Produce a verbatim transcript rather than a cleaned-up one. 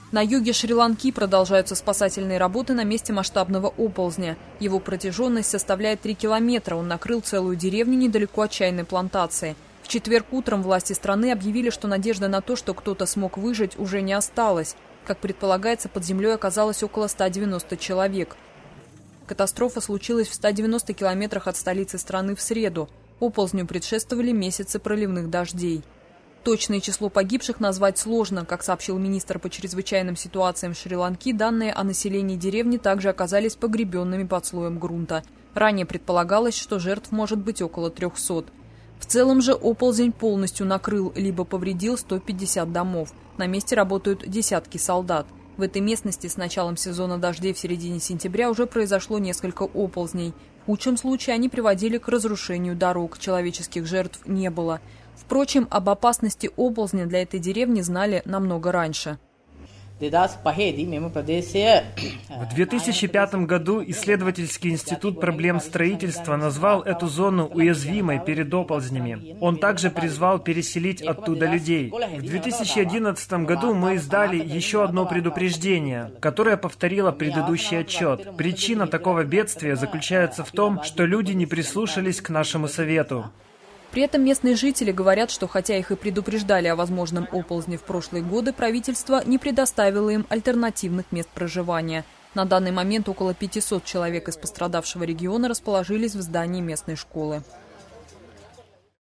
На юге Шри-Ланки продолжаются спасательные работы на месте масштабного оползня. Его протяженность составляет три километра. Он накрыл целую деревню недалеко от чайной плантации. В четверг утром власти страны объявили, что надежда на то, что кто-то смог выжить, уже не осталась. Как предполагается, под землей оказалось около ста девяноста человек. Катастрофа случилась в ста девяноста километрах от столицы страны в среду. Оползню предшествовали месяцы проливных дождей. Точное число погибших назвать сложно. Как сообщил министр по чрезвычайным ситуациям Шри-Ланки, данные о населении деревни также оказались погребенными под слоем грунта. Ранее предполагалось, что жертв может быть около трёхсот. В целом же оползень полностью накрыл либо повредил сто пятьдесят домов. На месте работают десятки солдат. В этой местности с началом сезона дождей в середине сентября уже произошло несколько оползней. В худшем случае они приводили к разрушению дорог. Человеческих жертв не было. Впрочем, об опасности оползня для этой деревни знали намного раньше. В две тысячи пятом году исследовательский институт проблем строительства назвал эту зону уязвимой перед оползнями. Он также призвал переселить оттуда людей. В две тысячи одиннадцатом году мы издали еще одно предупреждение, которое повторило предыдущий отчет. Причина такого бедствия заключается в том, что люди не прислушались к нашему совету. При этом местные жители говорят, что хотя их и предупреждали о возможном оползне в прошлые годы, правительство не предоставило им альтернативных мест проживания. На данный момент около пятисот человек из пострадавшего региона расположились в здании местной школы.